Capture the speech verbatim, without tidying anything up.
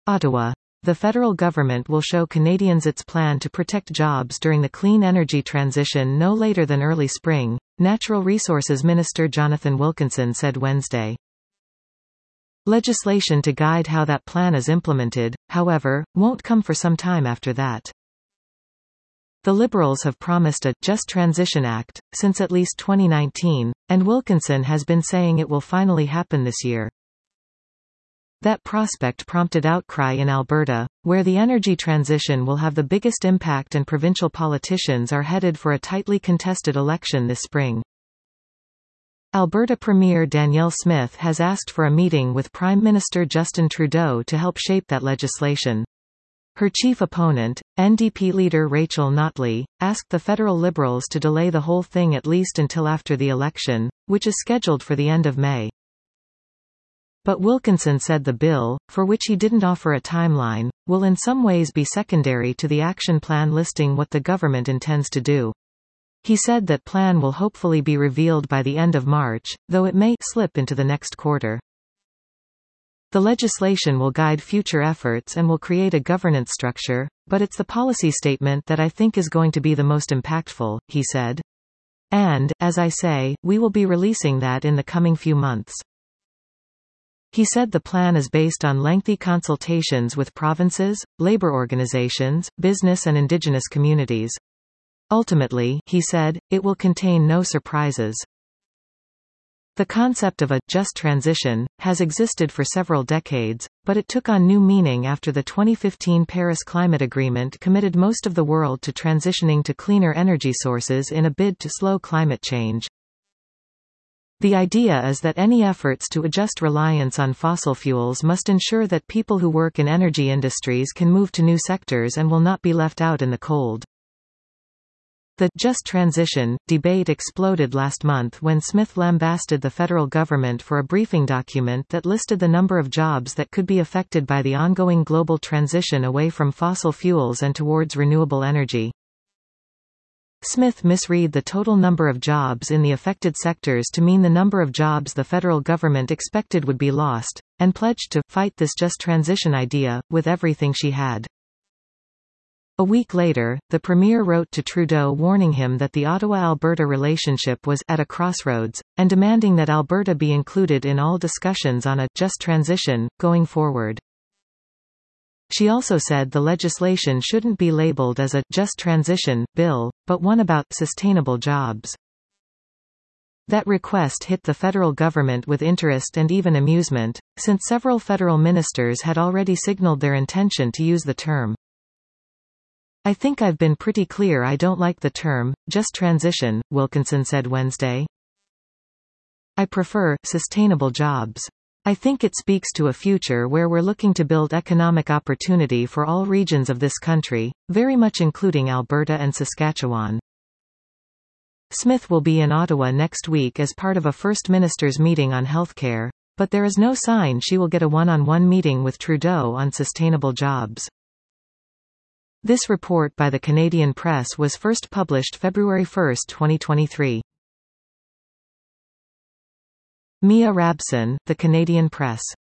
Ottawa. The federal government will show Canadians its plan to protect jobs during the clean energy transition no later than early spring, Natural Resources Minister Jonathan Wilkinson said Wednesday. Legislation to guide how that plan is implemented, however, won't come for some time after that. The Liberals have promised a Just Transition Act since at least twenty nineteen, and Wilkinson has been saying it will finally happen this year. That prospect prompted outcry in Alberta, where the energy transition will have the biggest impact and provincial politicians are headed for a tightly contested election this spring. Alberta Premier Danielle Smith has asked for a meeting with Prime Minister Justin Trudeau to help shape that legislation. Her chief opponent, N D P leader Rachel Notley, asked the federal Liberals to delay the whole thing at least until after the election, which is scheduled for the end of May. But Wilkinson said the bill, for which he didn't offer a timeline, will in some ways be secondary to the action plan listing what the government intends to do. He said that plan will hopefully be revealed by the end of March, though it may slip into the next quarter. The legislation will guide future efforts and will create a governance structure, but it's the policy statement that I think is going to be the most impactful, he said. And, as I say, we will be releasing that in the coming few months. He said the plan is based on lengthy consultations with provinces, labor organizations, business and Indigenous communities. Ultimately, he said, it will contain no surprises. The concept of a just transition has existed for several decades, but it took on new meaning after the twenty fifteen Paris Climate Agreement committed most of the world to transitioning to cleaner energy sources in a bid to slow climate change. The idea is that any efforts to adjust reliance on fossil fuels must ensure that people who work in energy industries can move to new sectors and will not be left out in the cold. The just transition debate exploded last month when Smith lambasted the federal government for a briefing document that listed the number of jobs that could be affected by the ongoing global transition away from fossil fuels and towards renewable energy. Smith misread the total number of jobs in the affected sectors to mean the number of jobs the federal government expected would be lost, and pledged to fight this just transition idea with everything she had. A week later, the Premier wrote to Trudeau warning him that the Ottawa-Alberta relationship was at a crossroads, and demanding that Alberta be included in all discussions on a just transition going forward. She also said the legislation shouldn't be labeled as a just transition bill, but one about sustainable jobs. That request hit the federal government with interest and even amusement, since several federal ministers had already signaled their intention to use the term. I think I've been pretty clear I don't like the term, just transition, Wilkinson said Wednesday. I prefer sustainable jobs. I think it speaks to a future where we're looking to build economic opportunity for all regions of this country, very much including Alberta and Saskatchewan. Smith will be in Ottawa next week as part of a First Minister's meeting on healthcare, but there is no sign she will get a one-on-one meeting with Trudeau on sustainable jobs. This report by the Canadian Press was first published February first, twenty twenty-three. Mia Rabson, The Canadian Press.